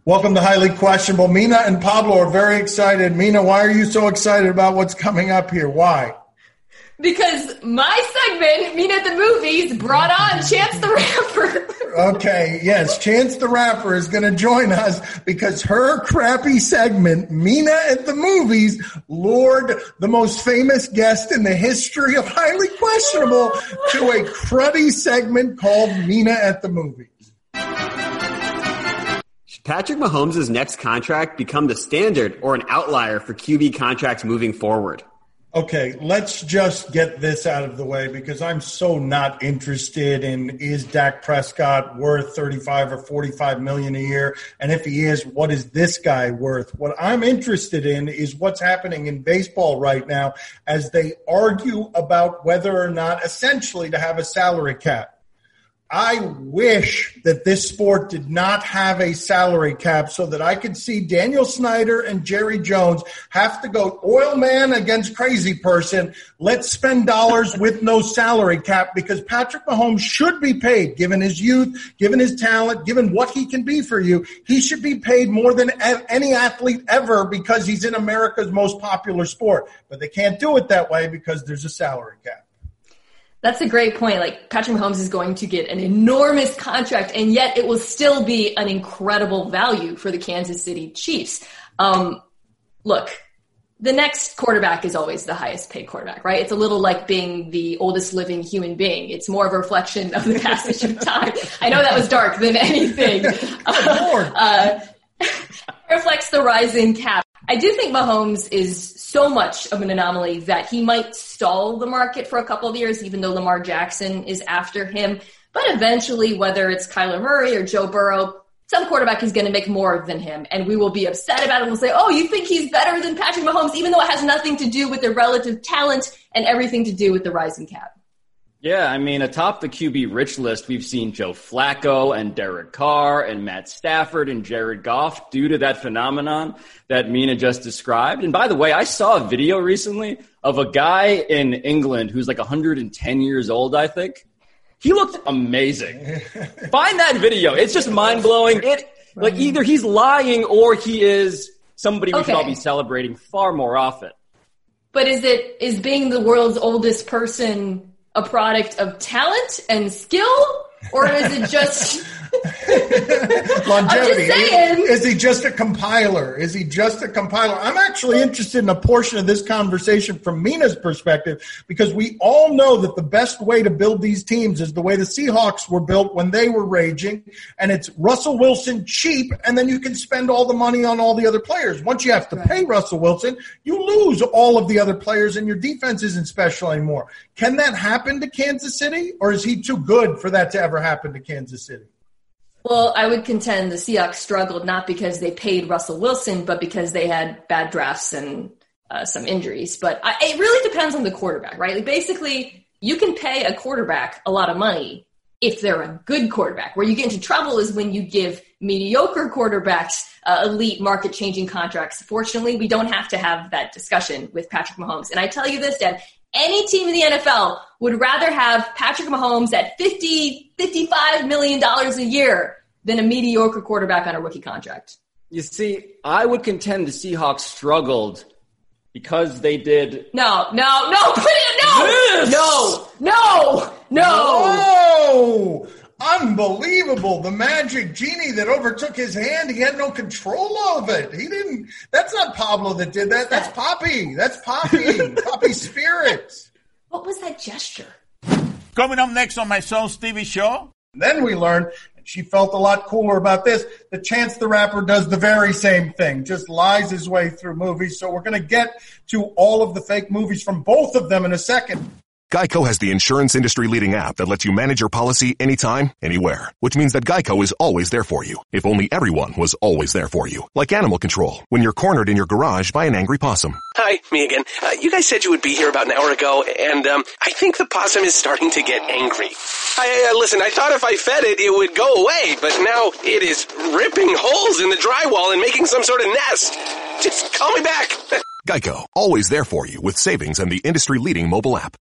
Welcome to Highly Questionable. Mina and Pablo are very excited. Mina, why are you so excited about what's coming up here? Why? Because my segment, Mina at the Movies, brought on Chance the Rapper. Okay, yes, Chance the Rapper is going to join us because her crappy segment, Mina at the Movies, lured the most famous guest in the history of Highly Questionable to a cruddy segment called Mina at the Movies. Patrick Mahomes' next contract become the standard or an outlier for QB contracts moving forward? Okay, let's just get this out of the way because I'm so not interested in is Dak Prescott worth 35 or 45 million a year? And if he is, what is this guy worth? What I'm interested in is what's happening in baseball right now as they argue about whether or not essentially to have a salary cap. I wish that this sport did not have a salary cap so that I could see Daniel Snyder and Jerry Jones have to go oil man against crazy person. Let's spend dollars with no salary cap because Patrick Mahomes should be paid, given his youth, given his talent, given what he can be for you. He should be paid more than any athlete ever because he's in America's most popular sport. But they can't do it that way because there's a salary cap. That's a great point. Like, Patrick Mahomes is going to get an enormous contract, and yet it will still be an incredible value for the Kansas City Chiefs. Look, the next quarterback is always the highest paid quarterback, right? It's a little like being the oldest living human being. It's more of a reflection of the passage of time. I know that was dark than anything. Reflects the rising cap. I do think Mahomes is so much of an anomaly that he might stall the market for a couple of years, even though Lamar Jackson is after him. But eventually, whether it's Kyler Murray or Joe Burrow, some quarterback is going to make more than him. And we will be upset about it. We'll say, oh, you think he's better than Patrick Mahomes, even though it has nothing to do with their relative talent and everything to do with the rising cap. Yeah, I mean, atop the QB rich list, we've seen Joe Flacco and Derek Carr and Matt Stafford and Jared Goff due to that phenomenon that Mina just described. And by the way, I saw a video recently of a guy in England who's like 110 years old, I think. He looked amazing. Find that video. It's just mind-blowing. Like either he's lying or he is somebody we should all be celebrating far more often. But is being the world's oldest person a product of talent and skill, or is it just longevity? I'm just is he just a compiler? I'm actually interested in a portion of this conversation from Mina's perspective because we all know that the best way to build these teams is the way the Seahawks were built when they were raging, and it's Russell Wilson cheap, and then you can spend all the money on all the other players. Once you have to pay Russell Wilson, you lose all of the other players, and your defense isn't special anymore. Can that happen to Kansas City, or is he too good for that to ever happen to Kansas City? Well, I would contend the Seahawks struggled not because they paid Russell Wilson, but because they had bad drafts and some injuries. But it really depends on the quarterback, right? Like basically, you can pay a quarterback a lot of money if they're a good quarterback. Where you get into trouble is when you give mediocre quarterbacks elite market-changing contracts. Fortunately, we don't have to have that discussion with Patrick Mahomes. And I tell you this, Dad, any team in the NFL would rather have Patrick Mahomes at $55 million a year than a mediocre quarterback on a rookie contract. You see, I would contend the Seahawks struggled because they did. No. Unbelievable. The magic genie that overtook his hand, he had no control of it. He didn't. That's not Pablo that did that. That's Poppy. Poppy Spirit. What was that gesture? Coming up next on my son Stevie show. Then we learned, and she felt a lot cooler about this, that Chance the Rapper does the very same thing, just lies his way through movies. So we're going to get to all of the fake movies from both of them in a second. Geico has the insurance industry-leading app that lets you manage your policy anytime, anywhere. Which means that Geico is always there for you. If only everyone was always there for you. Like animal control, when you're cornered in your garage by an angry possum. Hi, me again. You guys said you would be here about an hour ago, and I think the possum is starting to get angry. Listen, I thought if I fed it, it would go away, but now it is ripping holes in the drywall and making some sort of nest. Just call me back. Geico, always there for you with savings and the industry-leading mobile app.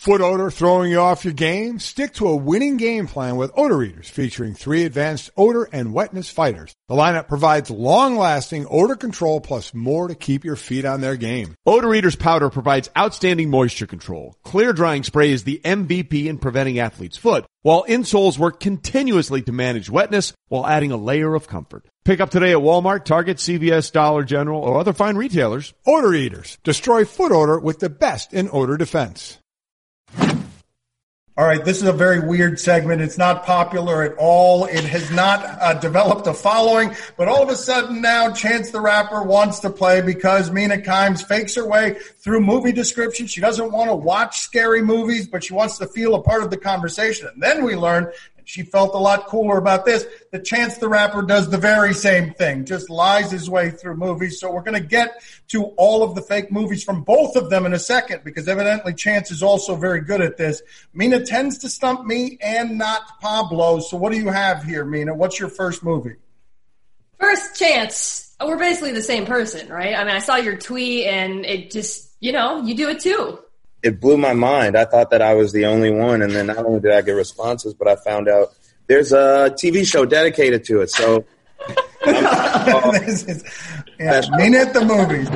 Foot odor throwing you off your game? Stick to a winning game plan with Odor Eaters, featuring 3 advanced odor and wetness fighters. The lineup provides long-lasting odor control plus more to keep your feet on their game. Odor Eaters powder provides outstanding moisture control. Clear drying spray is the MVP in preventing athlete's foot, while insoles work continuously to manage wetness while adding a layer of comfort. Pick up today at Walmart, Target, CVS, Dollar General, or other fine retailers. Odor Eaters. Destroy foot odor with the best in odor defense. All right, this is a very weird segment. It's not popular at all. It has not developed a following, but all of a sudden now Chance the Rapper wants to play because Mina Kimes fakes her way through movie descriptions. She doesn't want to watch scary movies, but she wants to feel a part of the conversation. And then we learn, and she felt a lot cooler about this, that Chance the Rapper does the very same thing, just lies his way through movies. So we're going to get to all of the fake movies from both of them in a second, because evidently Chance is also very good at this. Mina tends to stump me and not Pablo. So what do you have here, Mina? What's your first movie? First, Chance. We're basically the same person, right? I mean, I saw your tweet and it just, you do it too. It blew my mind. I thought that I was the only one. And then not only did I get responses, but I found out there's a TV show dedicated to it. So this is, Mina at the movies.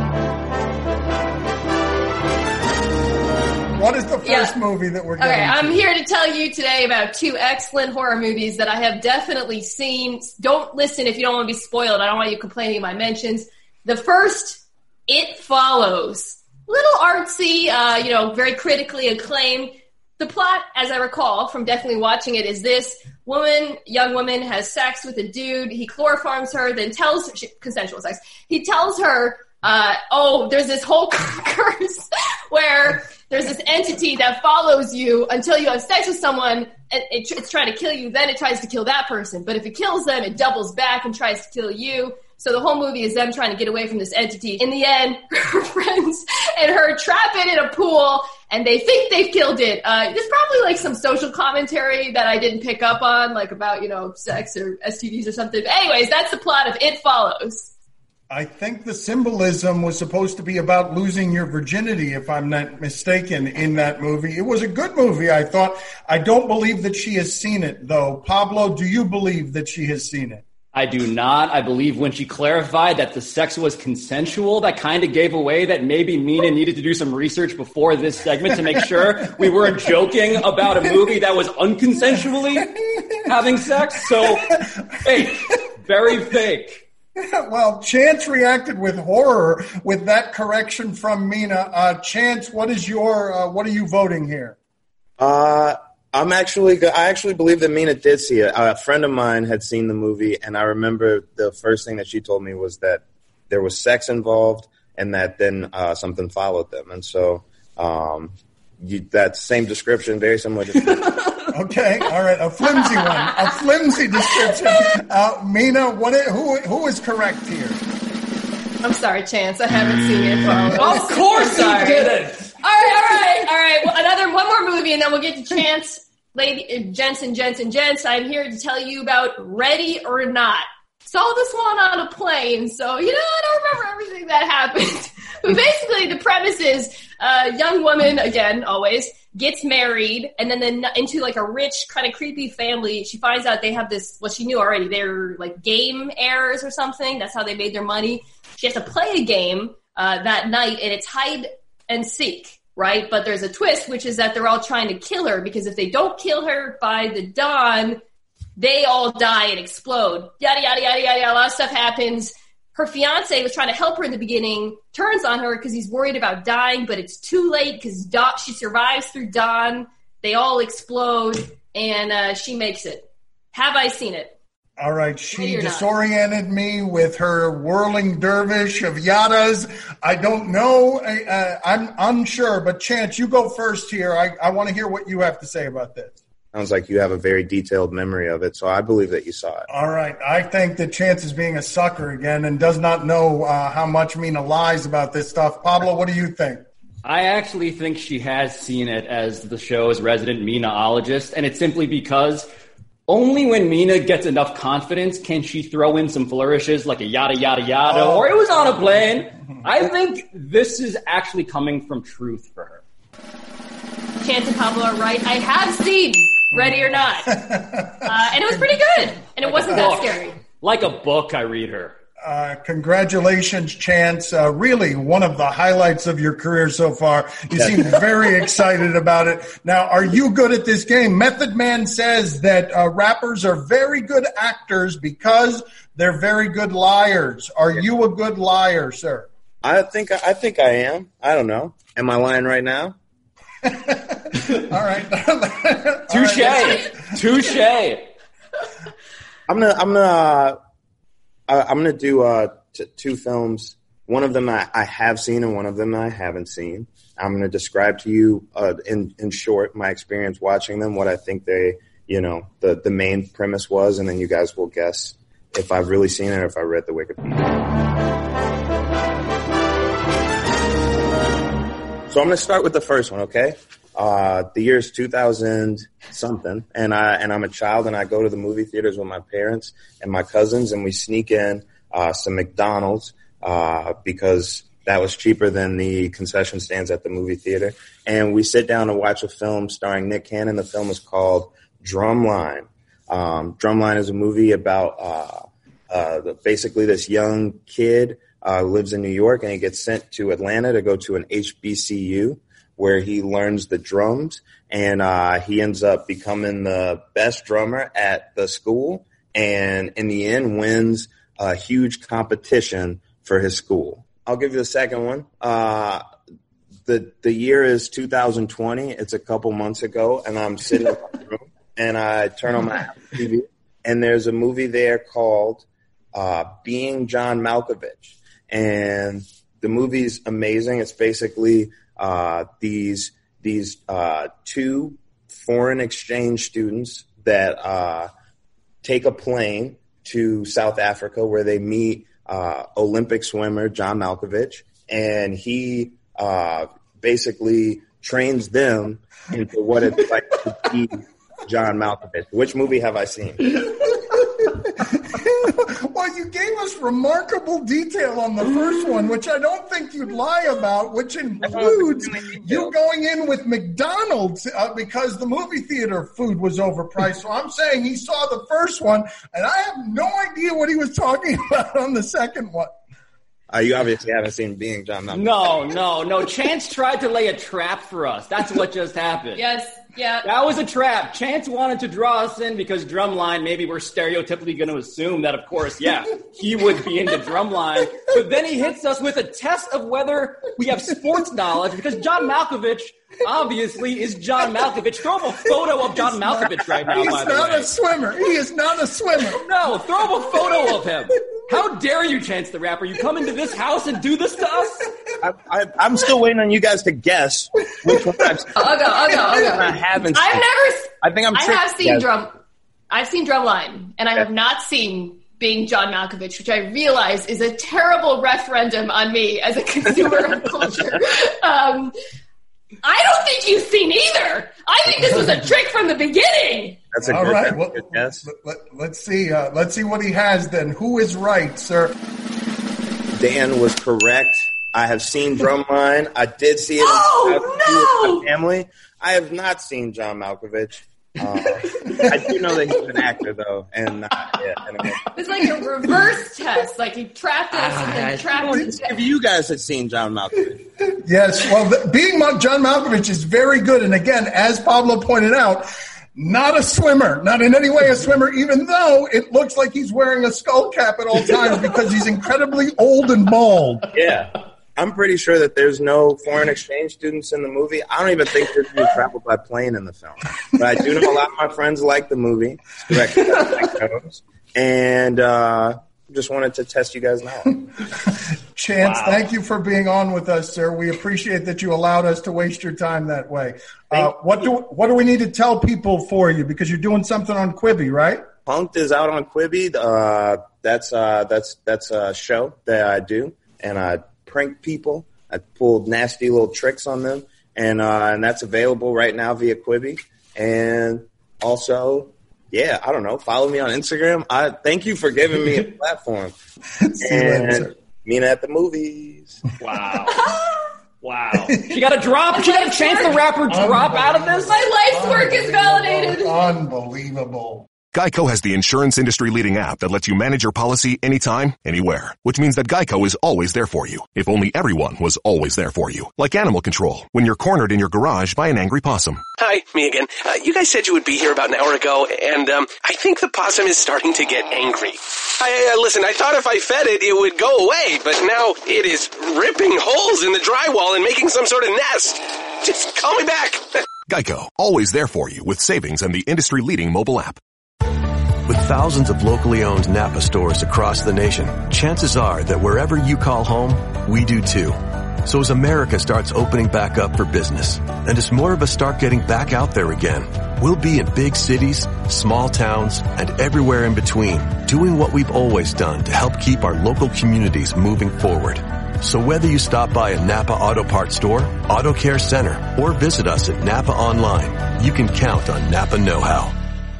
What is the first movie that we're getting to? I'm here to tell you today about 2 excellent horror movies that I have definitely seen. Don't listen if you don't want to be spoiled. I don't want you complaining of my mentions. The first, It Follows. Little artsy, very critically acclaimed. The plot, as I recall from definitely watching it, is this young woman has sex with a dude. He chloroforms her, then tells her, consensual sex. He tells her, there's this whole curse where there's this entity that follows you until you have sex with someone, and it's trying to kill you. Then it tries to kill that person. But if it kills them, it doubles back and tries to kill you. So the whole movie is them trying to get away from this entity. In the end, her friends and her trap it in a pool, and they think they've killed it. There's probably like some social commentary that I didn't pick up on, like about, sex or STDs or something. But anyways, that's the plot of It Follows. I think the symbolism was supposed to be about losing your virginity, if I'm not mistaken, in that movie. It was a good movie, I thought. I don't believe that she has seen it, though. Pablo, do you believe that she has seen it? I do not. I believe when she clarified that the sex was consensual, that kind of gave away that maybe Mina needed to do some research before this segment to make sure we weren't joking about a movie that was unconsensually having sex. So, fake. Very fake. Well, Chance reacted with horror with that correction from Mina. Chance, what are you voting here? I actually believe that Mina did see it. A friend of mine had seen the movie, and I remember the first thing that she told me was that there was sex involved, and that then something followed them. And so that same description, very similar description. Okay, all right, a flimsy one, a flimsy description. Mina, who is correct here? I'm sorry, Chance, I haven't seen it. Of course you didn't. All right. Well, one more movie, and then we'll get to Chance. Gents, I'm here to tell you about Ready or Not. Saw this one on a plane, so, I don't remember everything that happened. But basically, the premise is a young woman, again, always, gets married, and then into, like, a rich, kind of creepy family. She finds out they have this, well, she knew already, they're, like, game heirs or something. That's how they made their money. She has to play a game that night, and it's hide and seek, right? But there's a twist, which is that they're all trying to kill her, because if they don't kill her by the dawn, they all die and explode. Yada, yada, yada, yada. A lot of stuff happens. Her fiance was trying to help her in the beginning, turns on her because he's worried about dying, but it's too late because she survives through dawn. They all explode, and she makes it. Have I seen it? All right, she disoriented me with her whirling dervish of yadas. I don't know. I'm unsure, but Chance, you go first here. I want to hear what you have to say about this. Sounds like you have a very detailed memory of it, so I believe that you saw it. All right. I think that Chance is being a sucker again and does not know how much Mina lies about this stuff. Pablo, what do you think? I actually think she has seen it as the show's resident Mina-ologist, and it's simply because only when Mina gets enough confidence can she throw in some flourishes like a yada, yada, yada, or it was on a plane. I think this is actually coming from truth for her. Chance and Pablo are right. I have seen Ready or Not. And it was pretty good. And it wasn't that scary. Like a book, I read her. Congratulations, Chance. Really one of the highlights of your career so far. You seem very excited about it. Now, are you good at this game? Method Man says that rappers are very good actors because they're very good liars. Are you a good liar, sir? I think I am. I don't know. Am I lying right now? All right. Touche. I'm gonna do two films. One of them I have seen, and one of them I haven't seen. I'm gonna describe to you in short my experience watching them, what I think they, the main premise was, and then you guys will guess if I've really seen it or if I read the Wikipedia. So I'm going to start with the first one, okay? The year is 2000 something, and I'm a child, and I go to the movie theaters with my parents and my cousins, and we sneak in some McDonald's because that was cheaper than the concession stands at the movie theater. And we sit down to watch a film starring Nick Cannon. The film is called Drumline. Drumline is a movie about basically this young kid lives in New York, and he gets sent to Atlanta to go to an HBCU where he learns the drums, and he ends up becoming the best drummer at the school, and in the end wins a huge competition for his school. I'll give you the second one. The year is 2020. It's a couple months ago, and I'm sitting in my room, and I turn on my TV, and there's a movie there called Being John Malkovich. And the movie's amazing. It's basically these two foreign exchange students that take a plane to South Africa where they meet Olympic swimmer John Malkovich, and he basically trains them into what it's like to be John Malkovich. Which movie have I seen? Well, you gave us remarkable detail on the first one, which I don't think you'd lie about, which includes you going in with McDonald's because the movie theater food was overpriced. So I'm saying he saw the first one, and I have no idea what he was talking about on the second one. You obviously haven't seen Being John Malkovich. No. Chance tried to lay a trap for us. That's what just happened. Yes, yeah. That was a trap. Chance wanted to draw us in because Drumline, maybe we're stereotypically going to assume that, of course, he would be into Drumline. But then he hits us with a test of whether we have sports knowledge because John Malkovich obviously is John Malkovich. Throw up a photo of John Malkovich right now, by the way. He's not a swimmer. He is not a swimmer. No, throw up a photo of him. How dare you, Chance the Rapper? You come into this house and do this to us? I'm still waiting on you guys to guess which one I've seen. I'll go. I haven't seen. I've seen Drumline, and I have not seen Being John Malkovich, which I realize is a terrible referendum on me as a consumer of culture. I don't think you've seen either. I think this was a trick from the beginning. That's a all good, right. Well, good guess. Let's see. Let's see what he has then. Who is right, sir? Dan was correct. I have seen Drumline. I did see it with my family. I have not seen John Malkovich. I do know that he's an actor, though, and it's like a reverse test. Like he trapped us and then trapped us. If you guys had seen John Malkovich, yes. Well, Being John Malkovich is very good, and again, as Pablo pointed out, not a swimmer, not in any way a swimmer. Even though it looks like he's wearing a skull cap at all times because he's incredibly old and bald. Yeah. I'm pretty sure that there's no foreign exchange students in the movie. I don't even think there's any travel by plane in the film. But I do know a lot of my friends like the movie. It's directed by Mike Jones. And just wanted to test you guys' knowledge. Chance, thank you for being on with us, sir. We appreciate that you allowed us to waste your time that way. What do we need to tell people for you? Because you're doing something on Quibi, right? Punk'd is out on Quibi. That's a show that I do. And I prank people. I pulled nasty little tricks on them, and that's available right now via Quibi. And also, I don't know, follow me on Instagram. Thank you for giving me a platform. And Mina at the movies. Wow. Wow. She got a drop. She got a chance to wrap her drop out of this. My life's work is validated. Unbelievable. Geico has the insurance industry-leading app that lets you manage your policy anytime, anywhere. Which means that Geico is always there for you. If only everyone was always there for you. Like Animal Control, when you're cornered in your garage by an angry possum. Hi, me again. You guys said you would be here about an hour ago, and I think the possum is starting to get angry. Listen, I thought if I fed it, it would go away, but now it is ripping holes in the drywall and making some sort of nest. Just call me back. Geico, always there for you with savings and the industry-leading mobile app. With thousands of locally owned Napa stores across the nation, chances are that wherever you call home, we do too. So as America starts opening back up for business, and as more of us start getting back out there again, we'll be in big cities, small towns, and everywhere in between, doing what we've always done to help keep our local communities moving forward. So whether you stop by a Napa Auto Parts store, Auto Care Center, or visit us at Napa Online, you can count on Napa Know-How.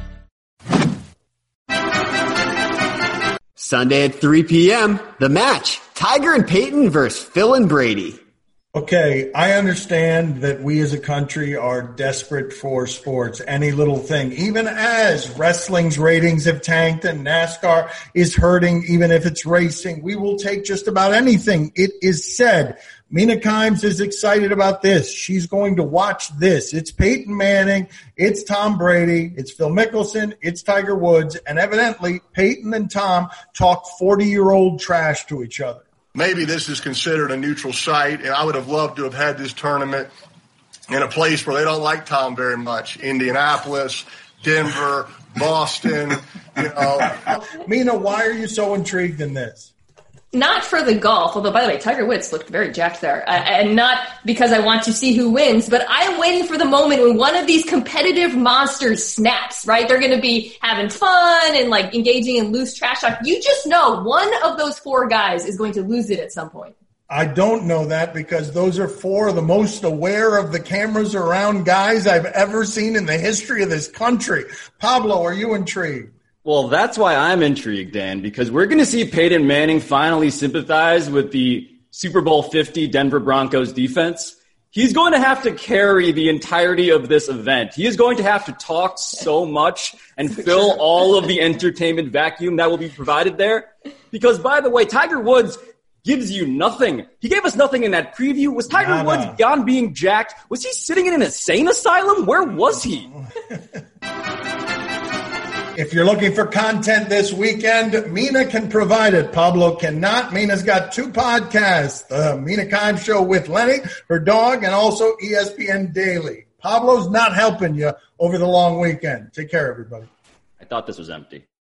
Sunday at 3 p.m., The Match. Tiger and Peyton versus Phil and Brady. Okay, I understand that we as a country are desperate for sports, any little thing, even as wrestling's ratings have tanked and NASCAR is hurting, even if it's racing. We will take just about anything. It is said. Mina Kimes is excited about this. She's going to watch this. It's Peyton Manning. It's Tom Brady. It's Phil Mickelson. It's Tiger Woods. And evidently, Peyton and Tom talk 40-year-old trash to each other. Maybe this is considered a neutral site, and I would have loved to have had this tournament in a place where they don't like Tom very much. Indianapolis, Denver, Boston, Mina, why are you so intrigued in this? Not for the golf, although, by the way, Tiger Woods looked very jacked there. And not because I want to see who wins, but I'm waiting for the moment when one of these competitive monsters snaps, right? They're going to be having fun and, like, engaging in loose trash talk. You just know one of those four guys is going to lose it at some point. I don't know that because those are four of the most aware of the cameras around guys I've ever seen in the history of this country. Pablo, are you intrigued? Well, that's why I'm intrigued, Dan, because we're going to see Peyton Manning finally sympathize with the Super Bowl 50 Denver Broncos defense. He's going to have to carry the entirety of this event. He is going to have to talk so much and fill all of the entertainment vacuum that will be provided there. Because, by the way, Tiger Woods gives you nothing. He gave us nothing in that preview. Was Tiger Woods gone being jacked? Was he sitting in an insane asylum? Where was he? If you're looking for content this weekend, Mina can provide it. Pablo cannot. Mina's got two podcasts, the Mina Kimes Show with Lenny, her dog, and also ESPN Daily. Pablo's not helping you over the long weekend. Take care, everybody. I thought this was empty.